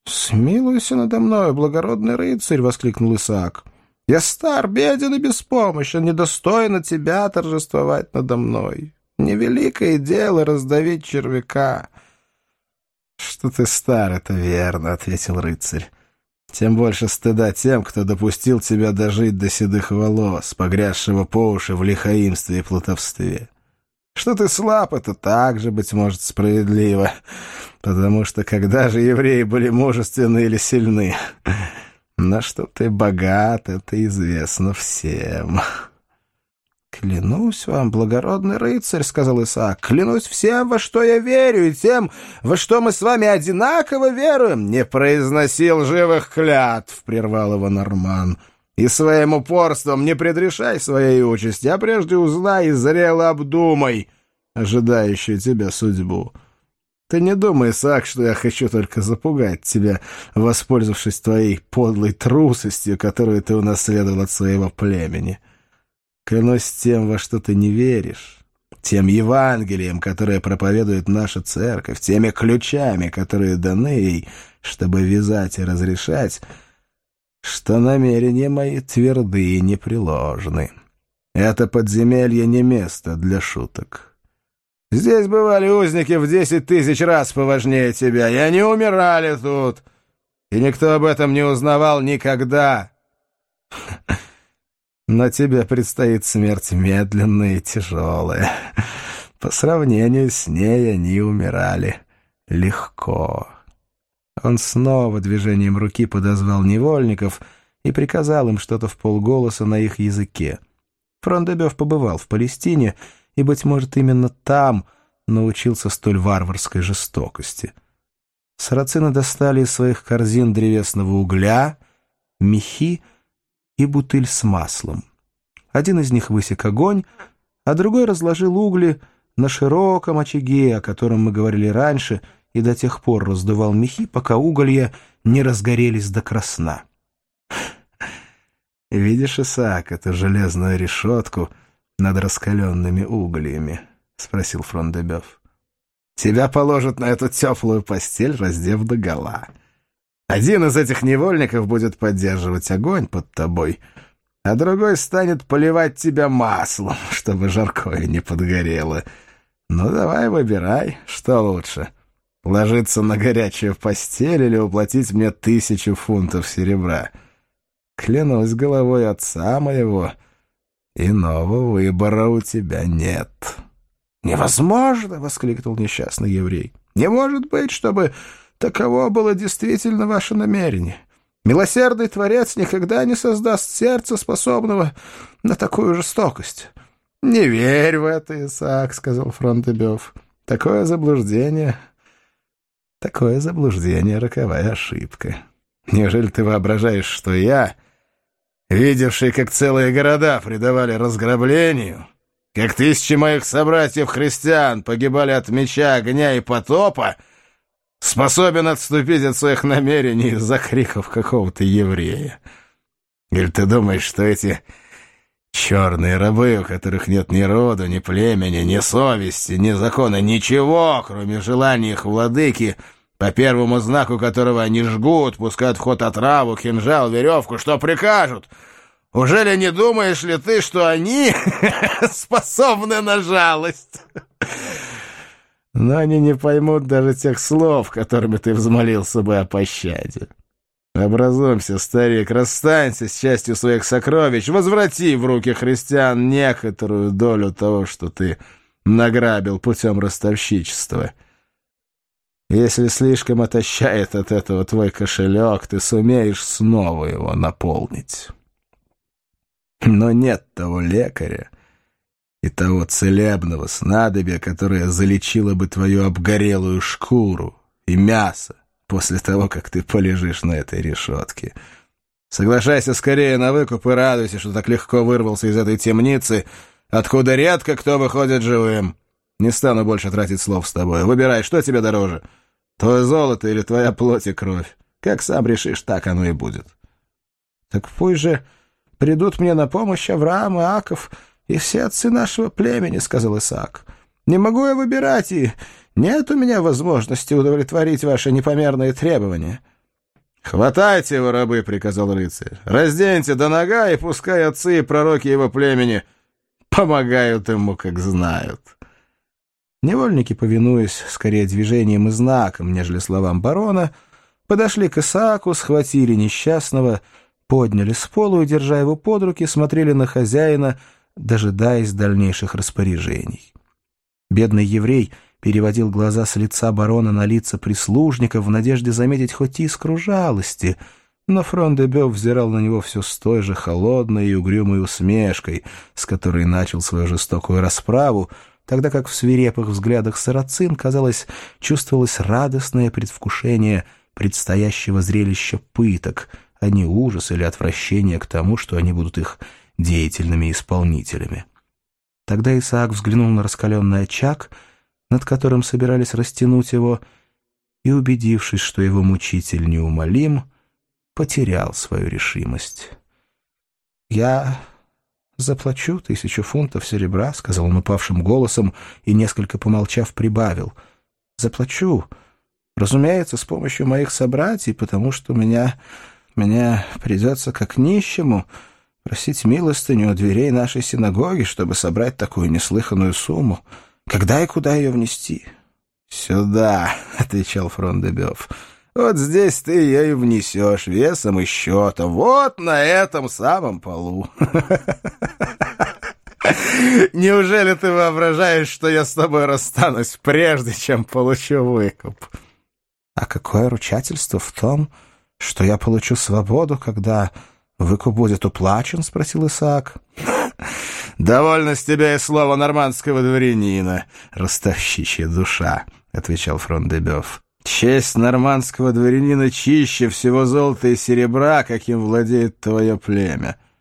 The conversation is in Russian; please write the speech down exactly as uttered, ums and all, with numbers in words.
«Смилуйся надо мной, благородный рыцарь!» — воскликнул Исаак. «Я стар, беден и беспомощен, недостойно тебя торжествовать надо мной. Невеликое дело раздавить червяка». «Что ты стар, это верно», — ответил рыцарь. «Тем больше стыда тем, кто допустил тебя дожить до седых волос, погрязшего по уши в лихаимстве и плутовстве. Что ты слаб, это также, быть может, справедливо, потому что когда же евреи были мужественны или сильны? Но что ты богат, это известно всем». «Клянусь вам, благородный рыцарь, — сказал Исаак, — клянусь всем, во что я верю, и тем, во что мы с вами одинаково веруем». «Не произноси лживых клятв, — прервал его Норман, — и своим упорством не предрешай своей участи, а прежде узнай и зрело обдумай ожидающую тебя судьбу. Ты не думай, Исаак, что я хочу только запугать тебя, воспользовавшись твоей подлой трусостью, которую ты унаследовал от своего племени. Клянусь тем, во что ты не веришь, тем Евангелием, которое проповедует наша церковь, теми ключами, которые даны ей, чтобы вязать и разрешать, что намерения мои тверды и непреложны. Это подземелье не место для шуток. Здесь бывали узники в десять тысяч раз поважнее тебя, и они умирали тут, и никто об этом не узнавал никогда. Но тебе предстоит смерть медленная и тяжелая. По сравнению с ней они умирали легко». Он снова движением руки подозвал невольников и приказал им что-то вполголоса на их языке. Фрон-де-Бёв побывал в Палестине и, быть может, именно там научился столь варварской жестокости. Сарацины достали из своих корзин древесного угля, мехи и бутыль с маслом. Один из них высек огонь, а другой разложил угли на широком очаге, о котором мы говорили раньше, и до тех пор раздувал мехи, пока уголья не разгорелись до красна. «Видишь, Исаак, эту железную решетку над раскаленными угольями?» — спросил Фрон-де-Бёв. «Тебя положат на эту теплую постель, раздев догола. Один из этих невольников будет поддерживать огонь под тобой, а другой станет поливать тебя маслом, чтобы жаркое не подгорело. Ну, давай выбирай, что лучше, ложиться на горячую постель или уплатить мне тысячу фунтов серебра. Клянусь головой отца моего, иного выбора у тебя нет». «Невозможно!» — воскликнул несчастный еврей. «Не может быть, чтобы таково было действительно ваше намерение. Милосердный Творец никогда не создаст сердца, способного на такую жестокость». «Не верь в это, Исаак», — сказал Фрон-де-Бёв. «Такое заблуждение, такое заблуждение — роковая ошибка. Неужели ты воображаешь, что я, видевший, как целые города предавали разграблению, как тысячи моих собратьев-христиан погибали от меча, огня и потопа, способен отступить от своих намерений из-за криков какого-то еврея? Или ты думаешь, что эти черные рабы, у которых нет ни рода, ни племени, ни совести, ни закона, ничего, кроме желания их владыки, по первому знаку которого они жгут, пускают в ход отраву, кинжал, веревку, что прикажут? Ужели не думаешь ли ты, что они способны на жалость? Но они не поймут даже тех слов, которыми ты взмолился бы о пощаде. Образумься, старик, расстанься с частью своих сокровищ, возврати в руки христиан некоторую долю того, что ты награбил путем ростовщичества. Если слишком отощает от этого твой кошелек, ты сумеешь снова его наполнить. Но нет того лекаря и того целебного снадобья, которое залечило бы твою обгорелую шкуру и мясо после того, как ты полежишь на этой решетке. Соглашайся скорее на выкуп и радуйся, что так легко вырвался из этой темницы, откуда редко кто выходит живым. Не стану больше тратить слов с тобой. Выбирай, что тебе дороже, твое золото или твоя плоть и кровь. Как сам решишь, так оно и будет». «Так пусть же придут мне на помощь Авраам, Иаков и все отцы нашего племени», — сказал Исаак. «Не могу я выбирать, и нет у меня возможности удовлетворить ваши непомерные требования. «Хватайте его, рабы!» — приказал рыцарь. «Разденьте до нога, и пускай отцы и пророки его племени помогают ему, как знают». Невольники, повинуясь скорее движениям и знакам, нежели словам барона, подошли к Исааку, схватили несчастного, подняли с полу и, держа его под руки, смотрели на хозяина, дожидаясь дальнейших распоряжений. Бедный еврей переводил глаза с лица барона на лица прислужников в надежде заметить хоть искру жалости, но Фрон-де-Бёв взирал на него все с той же холодной и угрюмой усмешкой, с которой начал свою жестокую расправу, тогда как в свирепых взглядах сарацин, казалось, чувствовалось радостное предвкушение предстоящего зрелища пыток, а не ужас или отвращение к тому, что они будут их деятельными исполнителями. Тогда Исаак взглянул на раскаленный очаг, над которым собирались растянуть его, и, убедившись, что его мучитель неумолим, потерял свою решимость. «Я заплачу тысячу фунтов серебра», — сказал он упавшим голосом и, несколько помолчав, прибавил. «Заплачу, разумеется, с помощью моих собратьев, потому что меня, мне придется как нищему просить милостыню у дверей нашей синагоги, чтобы собрать такую неслыханную сумму. Когда и куда ее внести?» «Сюда», — отвечал Фрон-де-Бёв. «Вот здесь ты ее и внесешь весом и счетом. Вот на этом самом полу». «Неужели ты воображаешь, что я с тобой расстанусь, прежде чем получу выкуп?» «А какое ручательство в том, что я получу свободу, когда выкуп будет уплачен?» — спросил Исаак. «Довольно с тебя и слова нормандского дворянина, ростовщичья душа», — отвечал Фрон-де-Бёв. «Честь нормандского дворянина чище всего золота и серебра, каким владеет твое племя.